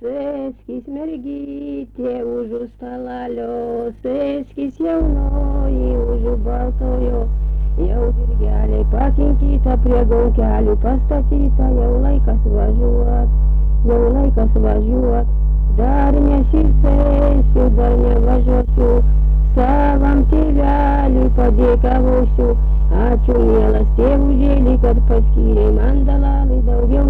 Sėskis mergytė už stalelio, sėskis jaunoji už baltojo, jau žirgeliai pakinkyta prie gaukelių pastatyta, jau laikas važiuot, dar nesisėsiu, dar nevažiuosiu, savam tėveliui padėkavosiu, ačiū mielas tėvužėlį, kad paskyrei man dalalai, daugiau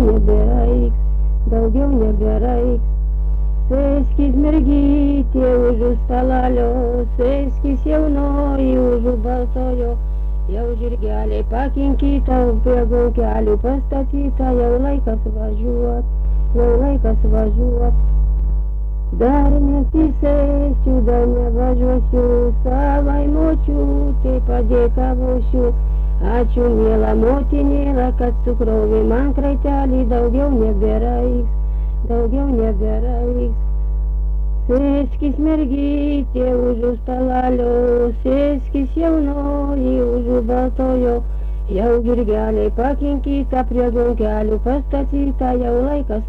nebereiks. Sėskis mergytė už stalalio, sėskis jaunoji už baltojo, jau žirgeliai pakinkyta prie gaukelių pastatyta, jau laikas važiuot, dar nesisėsiu, dar nevažiuosiu, savai močiutei padėkavosiu, ačiū miela motinėla, kad sukrovė man kraitelį, daugiau nebereiks. Sėskis mergytė už stalalio, sėskis jaunoji už baltojo, jau žirgeliai pakinkyta prie gaukelių pastatyta, jau laikas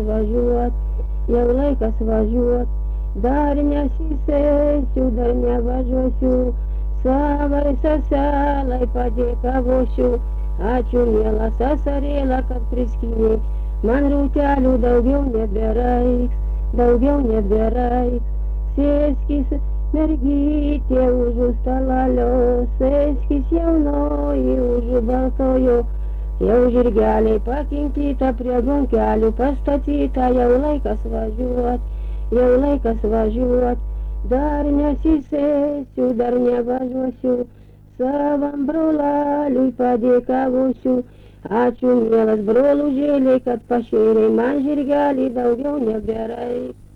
važiuot, dar nesisėsiu, dar nevažiuosiu, savai seselai padėkavosiu, ačiū miela sesarėla, kad priskynė man rautelių, daugiau nebereiks. Sėskis mergytė už stalalio, sėskis jaunoji už baltojo, jau žirgeliai pakinkyta prie gaukelių pastatyta, jau laikas važiuot, dar nesisėsiu, dar nevažiuosiu, savam broleliui padėkavosiu, ačiū mielas brolužėliai, kad pašėrei man žirgelį, daugiau nebereiks.